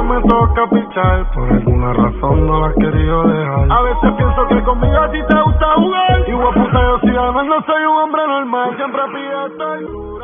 me toca pichar. Por alguna razón no la has querido dejar. A veces pienso que conmigo a ti te gusta jugar. Y guaputeo si además no soy un hombre normal. Siempre pido estar.